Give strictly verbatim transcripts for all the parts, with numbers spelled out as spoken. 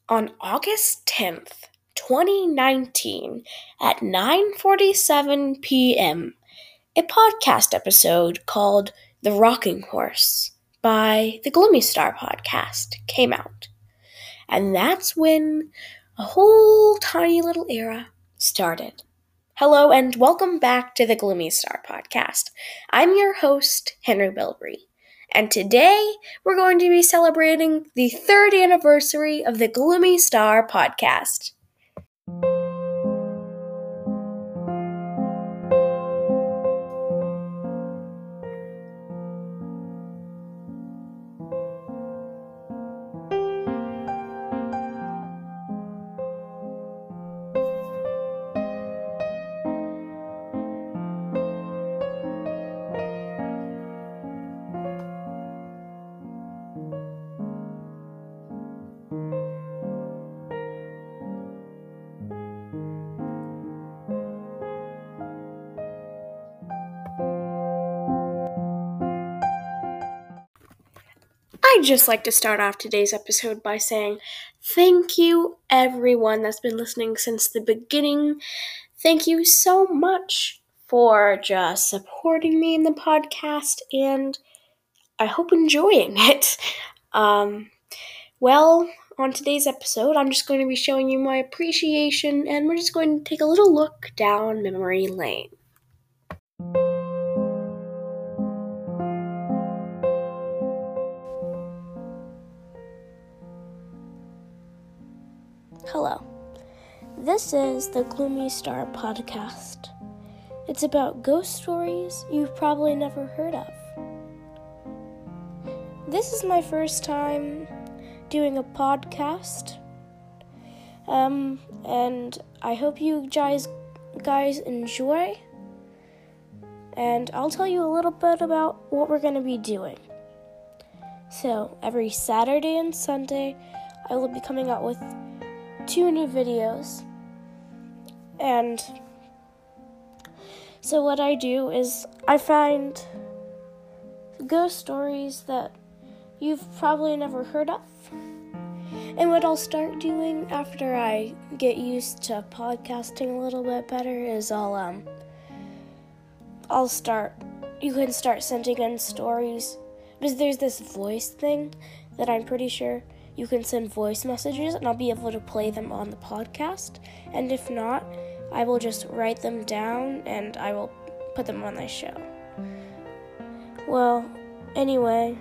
On August tenth, twenty nineteen, at nine forty-seven p.m., a podcast episode called The Rocking Horse by the Gloomy Star Podcast came out. And that's when a whole tiny little era started. Hello and welcome back to the Gloomy Star Podcast. I'm your host, Henry Bilbrey. And today, we're going to be celebrating the third anniversary of the Gloomy Star Podcast. I'd just like to start off today's episode by saying thank you, everyone that's been listening since the beginning. Thank you so much for just supporting me in the podcast, and I hope enjoying it. Um, well, on today's episode, I'm just going to be showing you my appreciation, and we're just going to take a little look down memory lane. Hello. This is the Gloomy Star Podcast. It's about ghost stories you've probably never heard of. This is my first time doing a podcast, um, and I hope you guys, guys enjoy, and I'll tell you a little bit about what we're going to be doing. So, every Saturday and Sunday, I will be coming out with two new videos, and so what I do is I find ghost stories that you've probably never heard of, and what I'll start doing after I get used to podcasting a little bit better is I'll um I'll start you can start sending in stories, because there's this voice thing that I'm pretty sure you can send voice messages, and I'll be able to play them on the podcast. And if not, I will just write them down, and I will put them on my show. Well, anyway,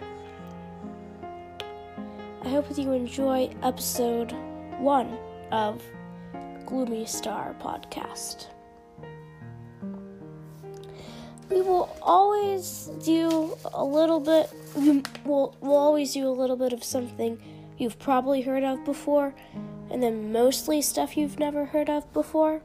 I hope that you enjoy episode one of Gloomy Star Podcast. We will always do a little bit, we'll, we'll always do a little bit of something you've probably heard of before, and then mostly stuff you've never heard of before.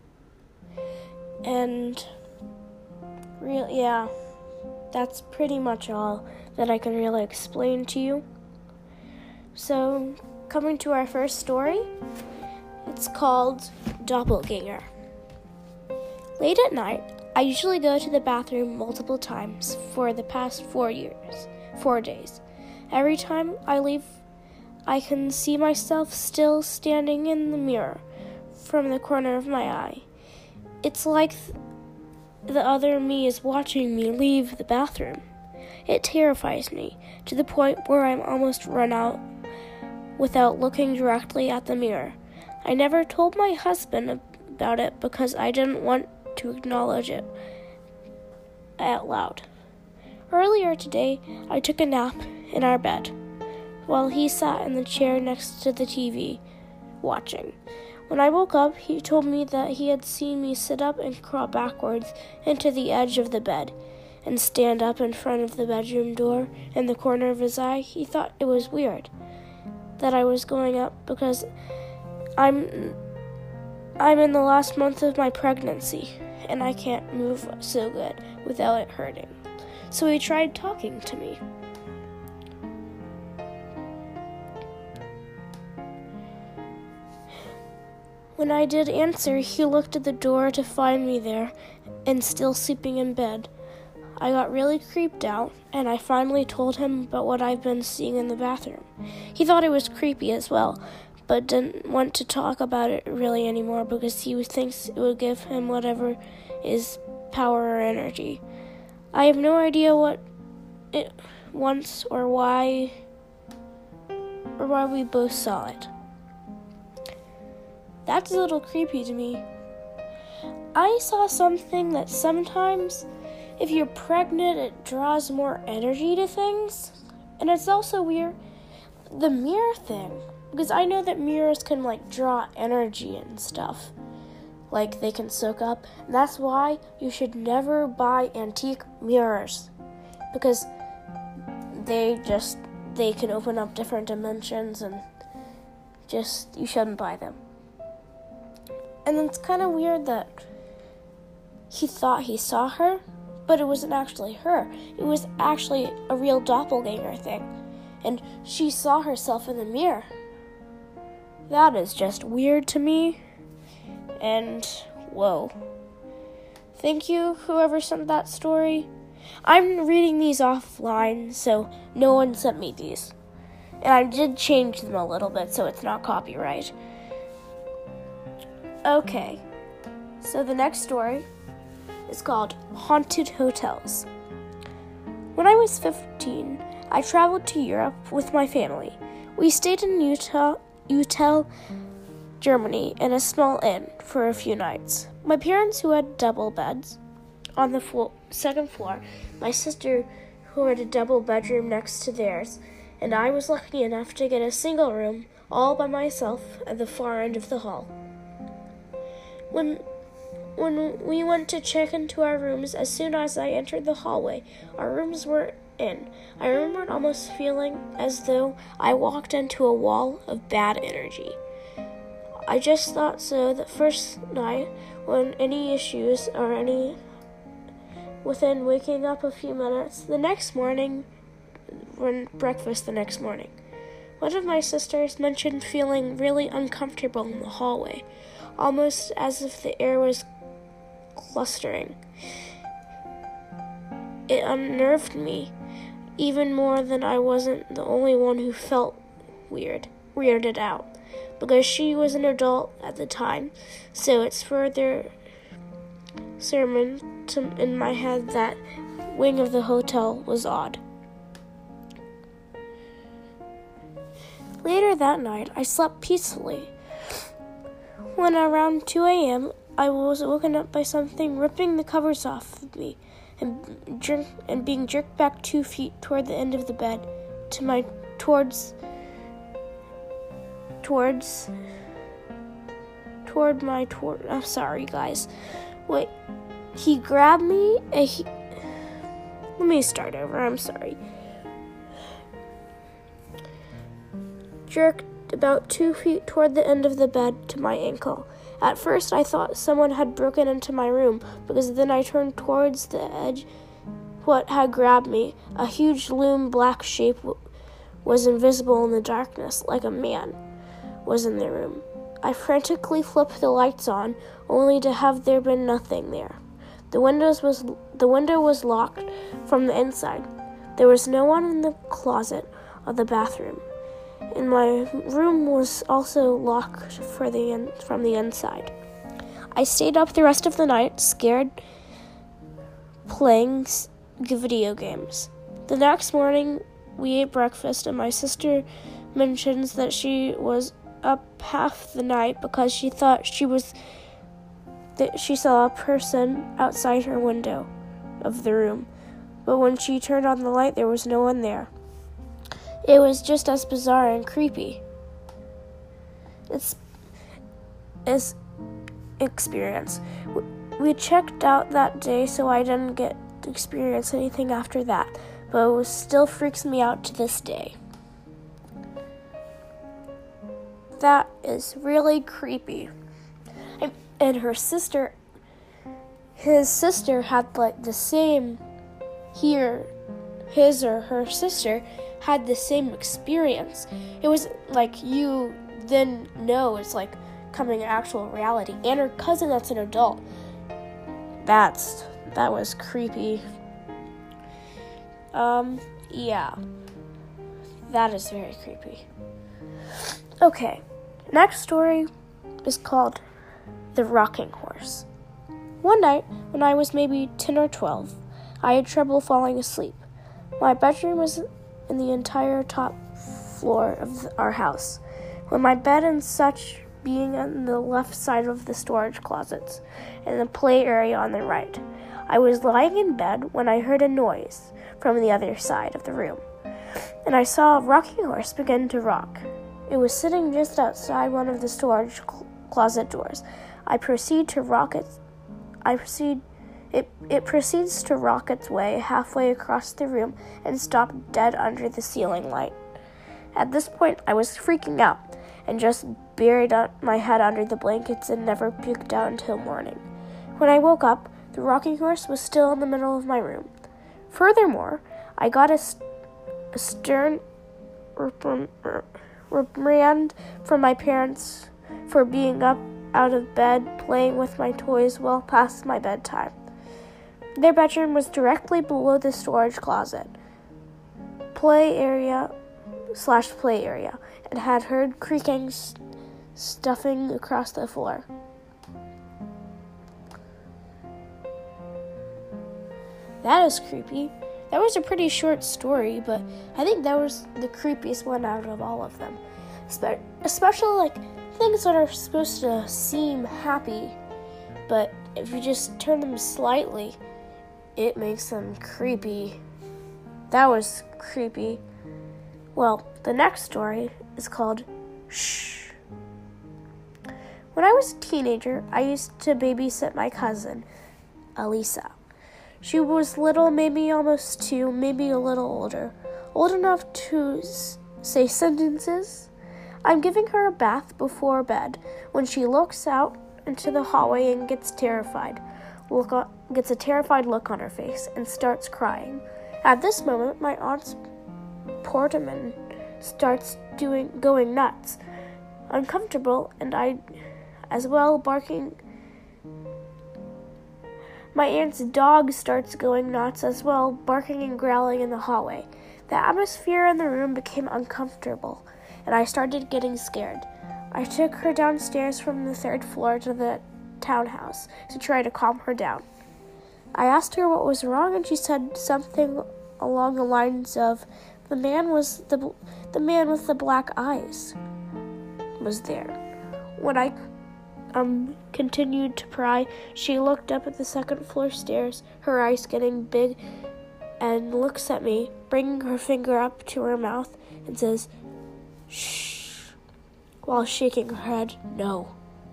And really, yeah, that's pretty much all that I can really explain to you. So, coming to our first story, it's called Doppelganger. Late at night, I usually go to the bathroom multiple times for the past four years, four days. Every time I leave, I can see myself still standing in the mirror from the corner of my eye. It's like th- the other me is watching me leave the bathroom. It terrifies me to the point where I'm almost run out without looking directly at the mirror. I never told my husband about it because I didn't want to acknowledge it out loud. Earlier today, I took a nap in our bed, while he sat in the chair next to the T V, watching. When I woke up, he told me that he had seen me sit up and crawl backwards into the edge of the bed and stand up in front of the bedroom door in the corner of his eye. He thought it was weird that I was going up because I'm I'm in the last month of my pregnancy, and I can't move so good without it hurting. So he tried talking to me. When I did answer, he looked at the door to find me there and still sleeping in bed. I got really creeped out, and I finally told him about what I've been seeing in the bathroom. He thought it was creepy as well, but didn't want to talk about it really anymore because he thinks it would give him whatever is power or energy. I have no idea what it wants or why or why we both saw it. That's a little creepy to me. I saw something that sometimes if you're pregnant, it draws more energy to things. And it's also weird, the mirror thing. Because I know that mirrors can, like, draw energy and stuff. Like, they can soak up. And that's why you should never buy antique mirrors. Because they just, they can open up different dimensions and just, you shouldn't buy them. And it's kind of weird that he thought he saw her, but it wasn't actually her. It was actually a real doppelganger thing. And she saw herself in the mirror. That is just weird to me. And, whoa. Thank you, whoever sent that story. I'm reading these offline, so no one sent me these. And I did change them a little bit, so it's not copyright. Okay. So the next story is called Haunted Hotels. When I was fifteen, I traveled to Europe with my family. We stayed in Utah, Utah, Germany, in a small inn for a few nights. My parents, who had double beds on the flo- second floor, my sister, who had a double bedroom next to theirs, and I was lucky enough to get a single room all by myself at the far end of the hall. When When we went to check into our rooms, as soon as I entered the hallway, our rooms were in. I remembered almost feeling as though I walked into a wall of bad energy. I just thought so the first night when any issues or any within waking up a few minutes. The next morning, when breakfast the next morning, one of my sisters mentioned feeling really uncomfortable in the hallway, almost as if the air was clustering. It unnerved me even more than I wasn't the only one who felt weird, weirded out, because she was an adult at the time, so it's further sermon to, in my head that wing of the hotel was odd. Later that night, I slept peacefully. When around two a.m., I was woken up by something ripping the covers off of me and, jerk, and being jerked back two feet toward the end of the bed to my towards towards toward my toward. I'm sorry, guys. Wait, he grabbed me. And he, let me start over. I'm sorry. Jerked about two feet toward the end of the bed to my ankle. At first, I thought someone had broken into my room, because then I turned towards the edge what had grabbed me. A huge loom black shape w- was invisible in the darkness, like a man was in the room. I frantically flipped the lights on, only to have there been nothing there. The windows was the window was locked from the inside. There was no one in the closet or the bathroom. And my room was also locked for the in- from the inside. I stayed up the rest of the night, scared, playing s- video games. The next morning, we ate breakfast, and my sister mentions that she was up half the night because she thought she was that she saw a person outside her window of the room. But when she turned on the light, there was no one there. It was just as bizarre and creepy. It's it's experience. We checked out that day, so I didn't get to experience anything after that, but it was, still freaks me out to this day. That is really creepy. And her sister, his sister had like the same here, his or her sister had the same experience. It was like you then know it's like coming in actual reality. And her cousin that's an adult. That's, that was creepy. Um, yeah. That is very creepy. Okay, Next story is called The Rocking Horse. One night, when I was maybe ten or twelve, I had trouble falling asleep. My bedroom was in the entire top floor of our house, with my bed and such being on the left side of the storage closets, and the play area on the right. I was lying in bed when I heard a noise from the other side of the room, and I saw a rocking horse begin to rock. It was sitting just outside one of the storage cl- closet doors. I proceed to rock it. I proceed. It it proceeds to rock its way halfway across the room and stop dead under the ceiling light. At this point, I was freaking out and just buried my head under the blankets and never puked out until morning. When I woke up, the rocking horse was still in the middle of my room. Furthermore, I got a, st- a stern reprimand from my parents for being up out of bed playing with my toys well past my bedtime. Their bedroom was directly below the storage closet, play area slash play area, and had heard creaking st- stuffing across the floor. That is creepy. That was a pretty short story, but I think that was the creepiest one out of all of them. Spe- especially like things that are supposed to seem happy, but if you just turn them slightly, it makes them creepy. That was creepy. Well, the next story is called Shh. When I was a teenager, I used to babysit my cousin, Elisa. She was little, maybe almost two, maybe a little older, old enough to s- say sentences. I'm giving her a bath before bed when she looks out into the hallway and gets terrified, look on, gets a terrified look on her face and starts crying. At this moment, my aunt's Portman starts doing going nuts, uncomfortable, and I as well barking. My aunt's dog starts going nuts as well, barking and growling in the hallway. The atmosphere in the room became uncomfortable, and I started getting scared. I took her downstairs from the third floor to the townhouse to try to calm her down. I asked her what was wrong, and she said something along the lines of, the man was the the man with the black eyes was there. When I um continued to pry, she looked up at the second floor stairs, her eyes getting big, and looks at me, bringing her finger up to her mouth, and says, "Shh," while shaking her head, no.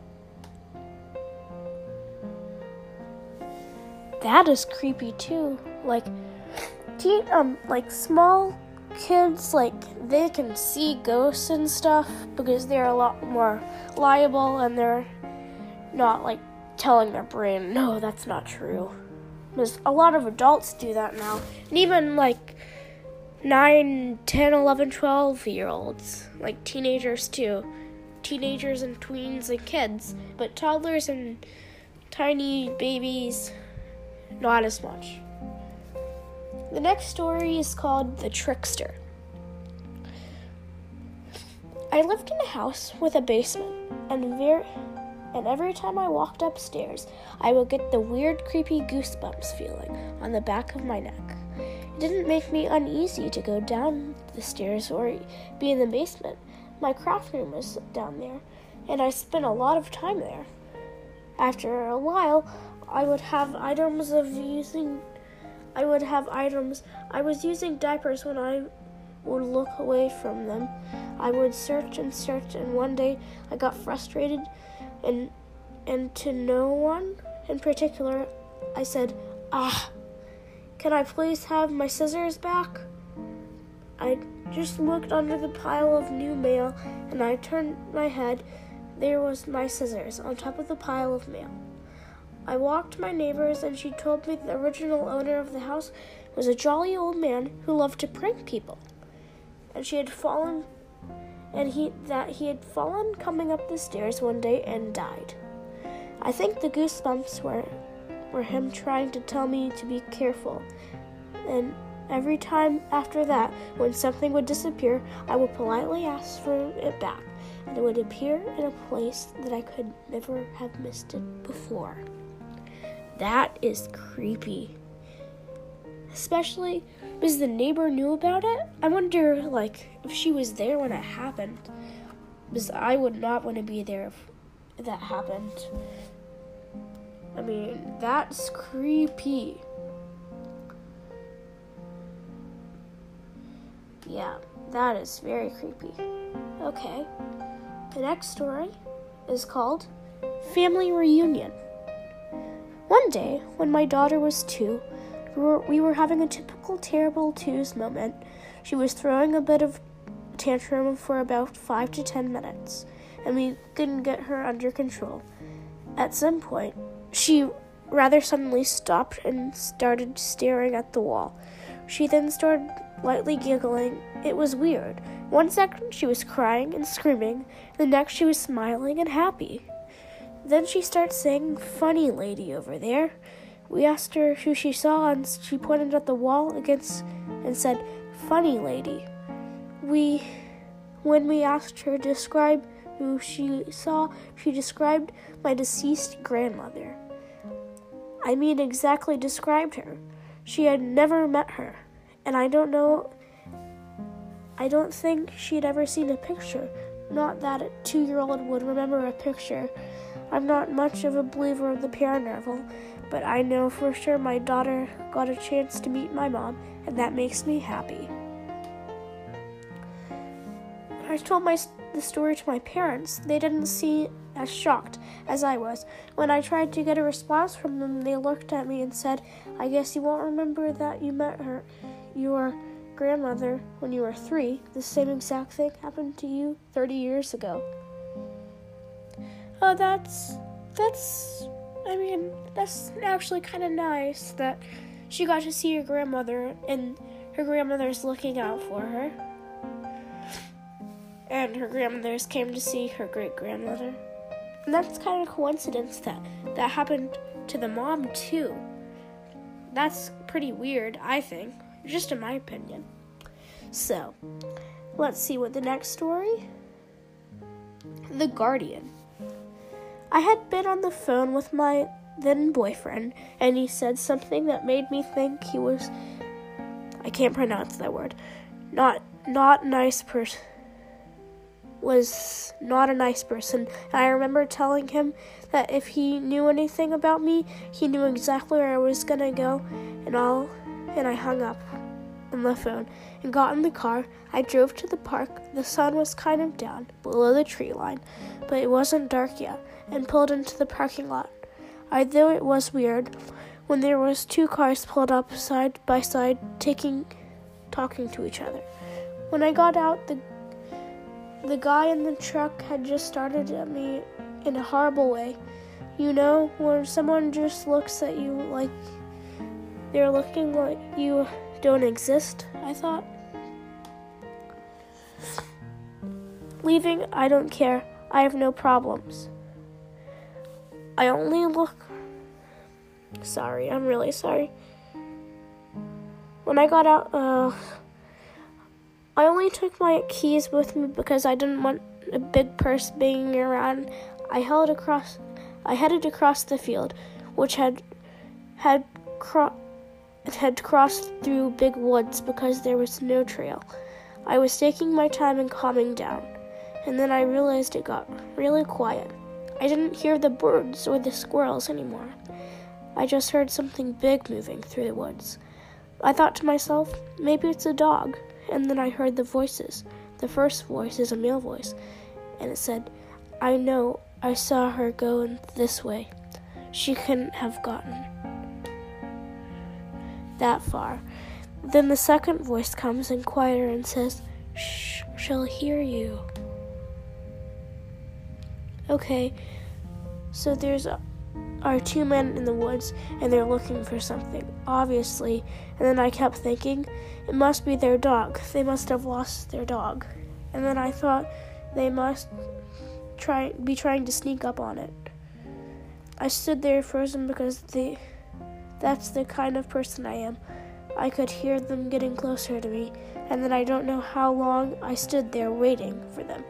That is creepy too. Like, teen, um, like small kids, like they can see ghosts and stuff because they're a lot more liable and they're not like telling their brain, no, that's not true. Because a lot of adults do that now, and even like nine, ten, eleven, twelve year olds, like teenagers too, teenagers and tweens and kids, but toddlers and tiny babies, not as much. The next story is called The Trickster. I lived in a house with a basement, and very, and every time I walked upstairs, I would get the weird, creepy goosebumps feeling on the back of my neck. It didn't make me uneasy to go down the stairs or be in the basement. My craft room was down there, and I spent a lot of time there. After a while, I would have items of using I would have items. I was using diapers when I would look away from them. I would search and search, and one day I got frustrated, and and to no one in particular, I said, "Ah, can I please have my scissors back?" I just looked under the pile of new mail, and I turned my head. There was my scissors on top of the pile of mail. I walked to my neighbor's, and she told me the original owner of the house was a jolly old man who loved to prank people, and she had fallen, and he that he had fallen coming up the stairs one day and died. I think the goosebumps were were him trying to tell me to be careful, and every time after that, when something would disappear, I would politely ask for it back, and it would appear in a place that I could never have missed it before. That is creepy. Especially because the neighbor knew about it. I wonder, like, if she was there when it happened. Because I would not want to be there if that happened. I mean, that's creepy. Yeah, that is very creepy. Okay. The next story is called Family Reunion. One day, when my daughter was two, we were, we were having a typical terrible twos moment. She was throwing a bit of tantrum for about five to ten minutes, and we couldn't get her under control. At some point, she rather suddenly stopped and started staring at the wall. She then started lightly giggling. It was weird. One second she was crying and screaming, the next she was smiling and happy. Then she started saying, "Funny lady over there." We asked her who she saw, and she pointed at the wall against and said, "Funny lady." We, when we asked her to describe who she saw, she described my deceased grandmother. I mean, exactly described her. She had never met her, and I don't know, I don't think she'd ever seen a picture. Not that a two-year-old would remember a picture. I'm not much of a believer of the paranormal, but I know for sure my daughter got a chance to meet my mom, and that makes me happy. When I told my, the story to my parents, they didn't seem as shocked as I was. When I tried to get a response from them, they looked at me and said, "I guess you won't remember that you met her, your grandmother, when you were three. The same exact thing happened to you thirty years ago." Oh, that's, that's, I mean, that's actually kind of nice that she got to see her grandmother and her grandmother's looking out for her. And her grandmothers came to see her great-grandmother. And that's kind of a coincidence that that happened to the mom, too. That's pretty weird, I think, just in my opinion. So, let's see what the next story. The Guardian. I had been on the phone with my then boyfriend, and he said something that made me think he was, I can't pronounce that word, not, not nice person, was not a nice person. And I remember telling him that if he knew anything about me, he knew exactly where I was gonna go, and all, and I hung up on the phone and got in the car. I drove to the park. The sun was kind of down below the tree line, but it wasn't dark yet, and pulled into the parking lot. I thought it was weird when there was two cars pulled up side by side, taking, talking to each other. When I got out, the the guy in the truck had just started at me in a horrible way. You know, when someone just looks at you like they're looking like you don't exist, I thought. Leaving, I don't care. I have no problems. I only look... Sorry, I'm really sorry. When I got out, uh... I only took my keys with me because I didn't want a big purse being around. I held across... I headed across the field, which had... had cro- had crossed through big woods because there was no trail. I was taking my time and calming down, and then I realized it got really quiet. I didn't hear the birds or the squirrels anymore. I just heard something big moving through the woods. I thought to myself, maybe it's a dog, and then I heard the voices. The first voice is a male voice, and it said, "I know, I saw her go in this way. She couldn't have gotten that far." Then the second voice comes in quieter and says, "Shh, she'll hear you." Okay, so there's a, are two men in the woods, and they're looking for something, obviously. And then I kept thinking, it must be their dog. They must have lost their dog. And then I thought they must try be trying to sneak up on it. I stood there frozen because they, that's the kind of person I am. I could hear them getting closer to me, and then I don't know how long I stood there waiting for them.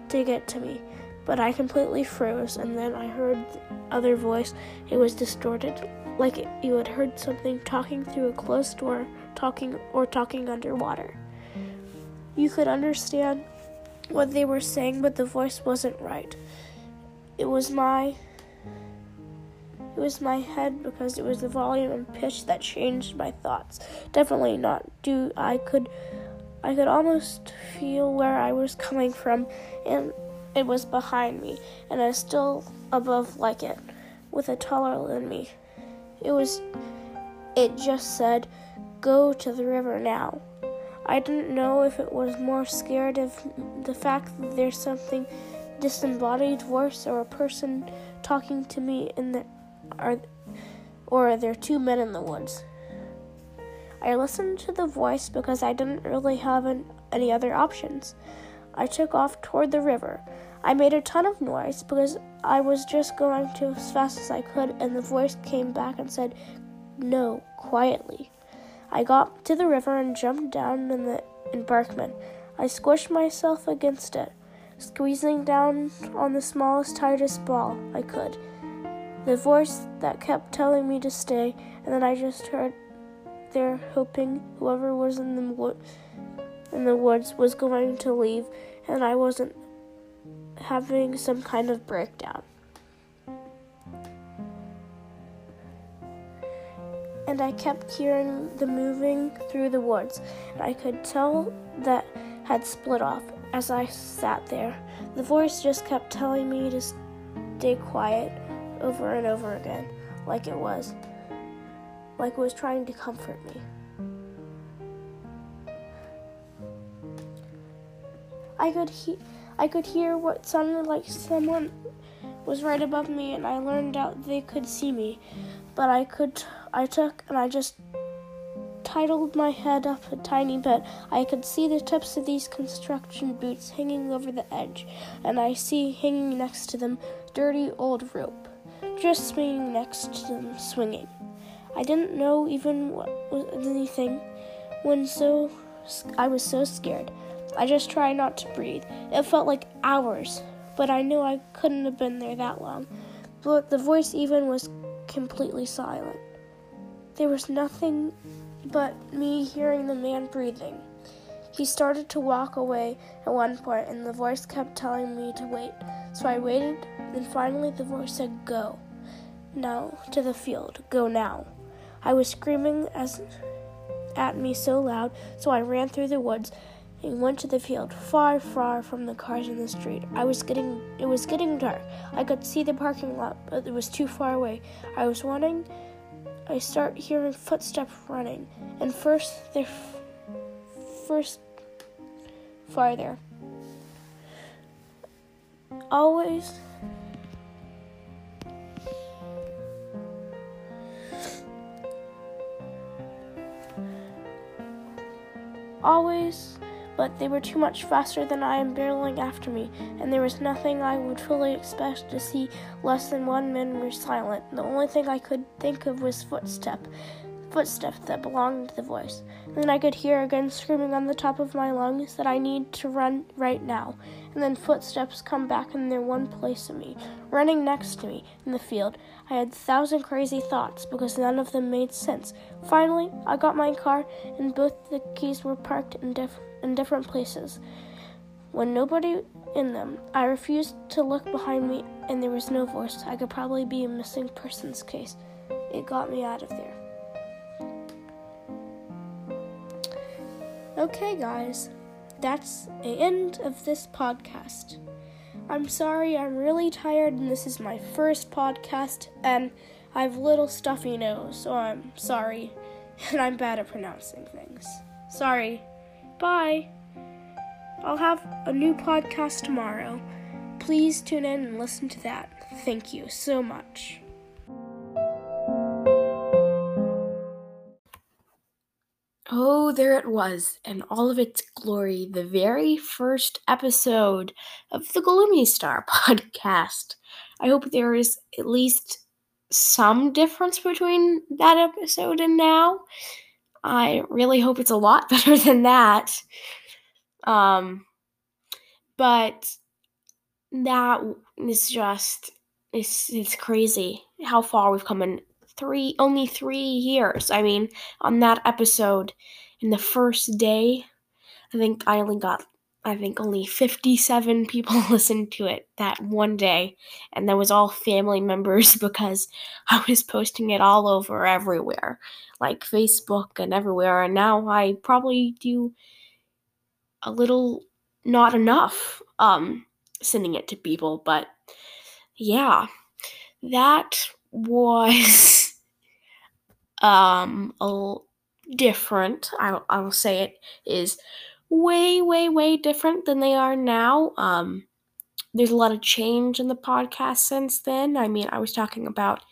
to get to me, but I completely froze, and then I heard the other voice. It was distorted, like you had heard something talking through a closed door, talking or talking underwater. You could understand what they were saying, but the voice wasn't right. It was my It was my head, because it was the volume and pitch that changed my thoughts. Definitely not do I could I could almost feel where I was coming from, and it was behind me, and I was still above like it, with a taller than me. It was it just said, "Go to the river now." I didn't know if it was more scared of the fact that there's something disembodied voice or a person talking to me in the Are, or are there two men in the woods? I listened to the voice because I didn't really have an, any other options. I took off toward the river. I made a ton of noise because I was just going to as fast as I could, and the voice came back and said, "No," quietly. I got to the river and jumped down in the embankment. I squished myself against it, squeezing down on the smallest, tightest ball I could. The voice that kept telling me to stay, and then I just heard there hoping whoever was in the wo- in the woods was going to leave, and I wasn't having some kind of breakdown. And I kept hearing the moving through the woods, and I could tell that had split off as I sat there. The voice just kept telling me to stay quiet over and over again, like it was, like it was trying to comfort me. I could he- I could hear what sounded like someone was right above me, and I learned out they could see me, but I could, I took, and I just titled my head up a tiny bit. I could see the tips of these construction boots hanging over the edge, and I see hanging next to them dirty old rope, just swinging next to them, swinging. I didn't know even what was anything when so I was so scared. I just tried not to breathe. It felt like hours, but I knew I couldn't have been there that long. But the voice even was completely silent. There was nothing but me hearing the man breathing. He started to walk away at one point, and the voice kept telling me to wait. So I waited, and finally the voice said, "Go. Now to the field. Go now." I was screaming as at me so loud, so I ran through the woods and went to the field, far, far from the cars in the street. I was getting, it was getting dark. I could see the parking lot, but it was too far away. I was running. I start hearing footsteps running, and first, they're f- first, farther. Always. Always, but they were too much faster than I am barreling after me, and there was nothing I would fully expect to see less than one man were silent. The only thing I could think of was footstep, footsteps that belonged to the voice. And then I could hear again screaming on the top of my lungs that I need to run right now. And then footsteps come back in their one place of me, running next to me in the field. I had a thousand crazy thoughts because none of them made sense. Finally, I got my car, and both the keys were parked in, diff- in different places. When nobody in them, I refused to look behind me, and there was no voice. I could probably be a missing persons case. It got me out of there. Okay, guys, that's the end of this podcast. I'm sorry, I'm really tired, and this is my first podcast, and I have a little stuffy nose, so I'm sorry, and I'm bad at pronouncing things. Sorry. Bye. I'll have a new podcast tomorrow. Please tune in and listen to that. Thank you so much. Oh, there it was, in all of its glory, the very first episode of the Gloomy Star podcast. I hope there is at least some difference between that episode and now. I really hope it's a lot better than that. Um, but that is just, it's, it's crazy how far we've come in three, only three years. I mean, on that episode, in the first day, I think I only got, I think only fifty-seven people listened to it that one day, and that was all family members because I was posting it all over everywhere, like Facebook and everywhere, and now I probably do a little, not enough, um, sending it to people, but yeah, that was, um, a l- different, I, I will say it is way, way, way different than they are now. Um, there's a lot of change in the podcast since then. I mean, I was talking about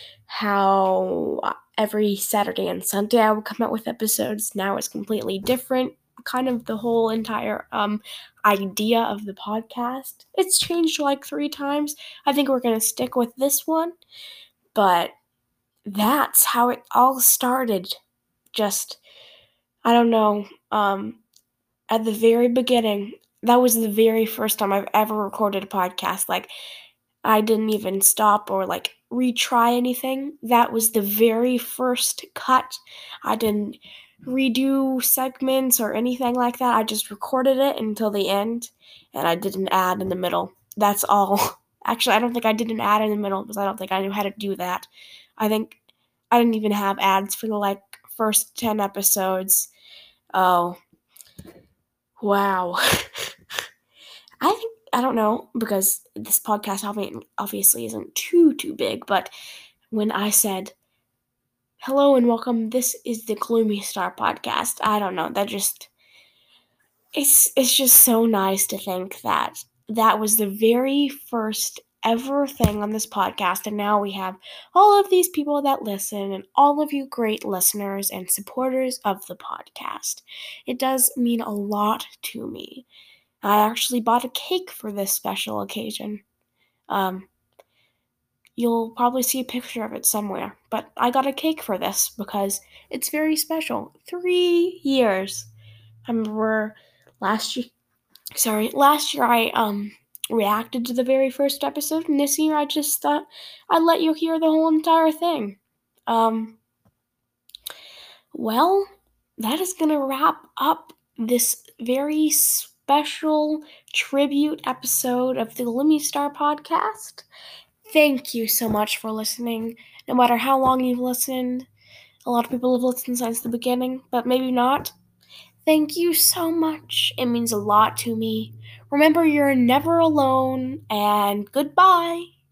how uh, every Saturday and Sunday I would come out with episodes. Now it's completely different. Kind of the whole entire um, idea of the podcast. It's changed like three times. I think we're going to stick with this one. But that's how it all started. Just, I don't know, um, at the very beginning, that was the very first time I've ever recorded a podcast. Like, I didn't even stop or like retry anything. That was the very first cut. I didn't redo segments or anything like that. I just recorded it until the end and I did an ad in the middle. That's all. Actually, I don't think I did an ad in the middle because I don't think I knew how to do that. I think I didn't even have ads for the like first ten episodes. Oh, wow. I think, I don't know, because this podcast obviously isn't too, too big, but when I said, hello and welcome, this is the Gloomy Star podcast, I don't know, that just, it's, it's just so nice to think that that was the very first ever thing on this podcast, and now we have all of these people that listen, and all of you great listeners and supporters of the podcast. It does mean a lot to me. I actually bought a cake for this special occasion. Um, you'll probably see a picture of it somewhere, but I got a cake for this because it's very special. Three years. I remember last year, sorry, last year I, um, reacted to the very first episode, and this year I just thought I'd let you hear the whole entire thing. Um, well, that is gonna wrap up this very special tribute episode of the Gloomy Star podcast. Thank you so much for listening. No matter how long you've listened, a lot of people have listened since the beginning, but maybe not. Thank you so much. It means a lot to me. Remember, you're never alone, and goodbye.